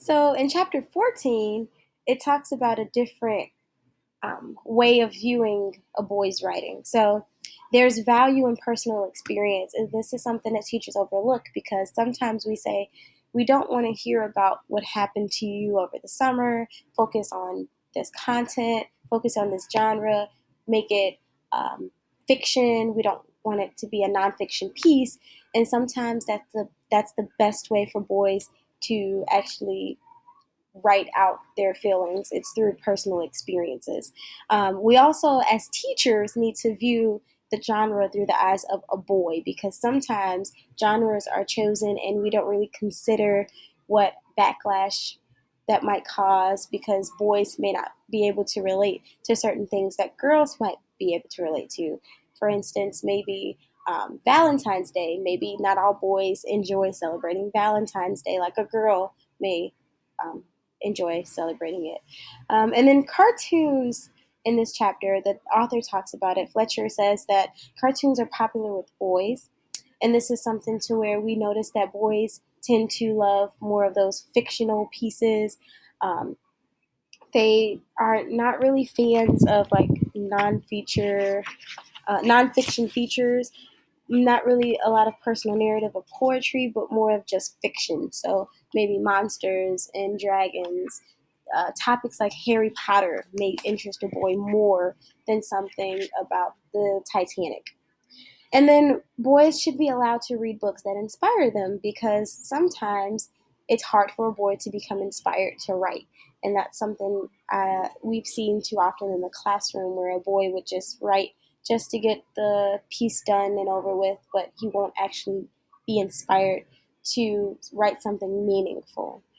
So in chapter 14, it talks about a different way of viewing a boy's writing. So there's value in personal experience, and this is something that teachers overlook because sometimes we say we don't want to hear about what happened to you over the summer. Focus on this content, focus on this genre, make it fiction. We don't want it to be a nonfiction piece, and sometimes that's the best way for boys to actually write out their feelings. It's through personal experiences. We also, as teachers, need to view the genre through the eyes of a boy because sometimes genres are chosen and we don't really consider what backlash that might cause because boys may not be able to relate to certain things that girls might be able to relate to. For instance, maybe Valentine's Day. Maybe not all boys enjoy celebrating Valentine's Day like a girl may um, enjoy celebrating it. And then cartoons in this chapter, the author talks about it. Fletcher says that cartoons are popular with boys, and this is something to where we notice that boys tend to love more of those fictional pieces. Um, they are not really fans of like non-fiction features. Not really a lot of personal narrative or poetry, but more of just fiction. So maybe monsters and dragons. Topics like Harry Potter may interest a boy more than something about the Titanic. And then boys should be allowed to read books that inspire them because sometimes it's hard for a boy to become inspired to write. And that's something we've seen too often in the classroom where a boy would just write just to get the piece done and over with, but he won't actually be inspired to write something meaningful.